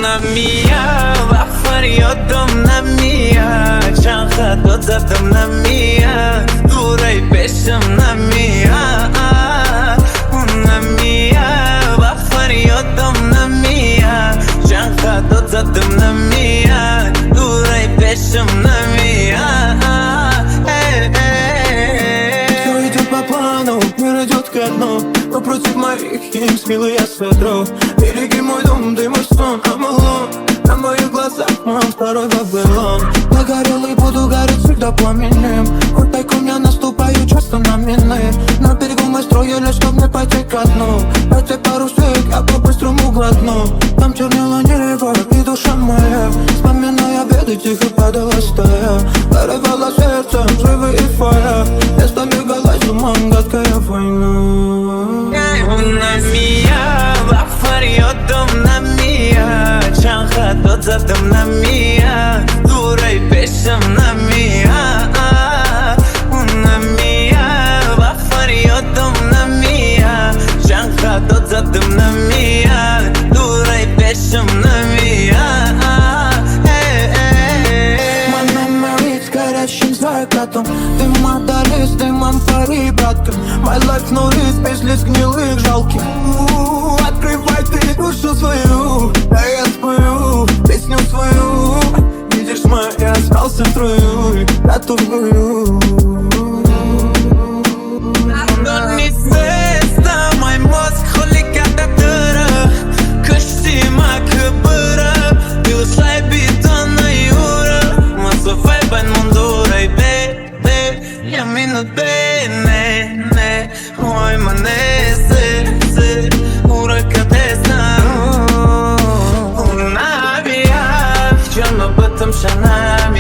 mia و فریادم نمیاد چند خطا زدم نمیاد دوره بشم نمیاد اون نمیاد و فریادم نمیاد چند خطا زدم نمیاد دوره بشم نمیاد. Все идет по плану, мир идет ко дну, но против моих им смелый я смотрю. Береги мой дом, ты мой сон, Амалон. На моих глазах мой второй Вавилон. Я горел и буду гореть всегда пламенем. Хоть тайком я наступаю часто на мины. На берегу мы строили, чтоб не пойти ко дну. Эти парусик я по-быстрому глотну. Там чернело небо и душа моя, вспоминая беды, тихо падала стая. Порывала сердцем взрывы и фая. Место бегалась умом, гадкая война. نمیاد و فریادم نمیاد چند خطا زدم نمیاد دوره بشم نمیاد اون نمیاد و فریادم نمیاد چند خطا زدم نمیاد دوره بشم نمیاد. Мой горящим закатом, ты модалист, дымом пари, братка. My life no risk, без лиц гнилых, жалких. Открывай ты душу свою, а я спою песню свою. Видишь, моя остался в струю, готовую. Донни звезда, мой мозг хулигата дыра Костюма кыбыра, пилышлай бетона юра Масовай бен мундурай бе, я минут бене, не Ой, мане се, урака тесна Унабия, в чем об этом шанами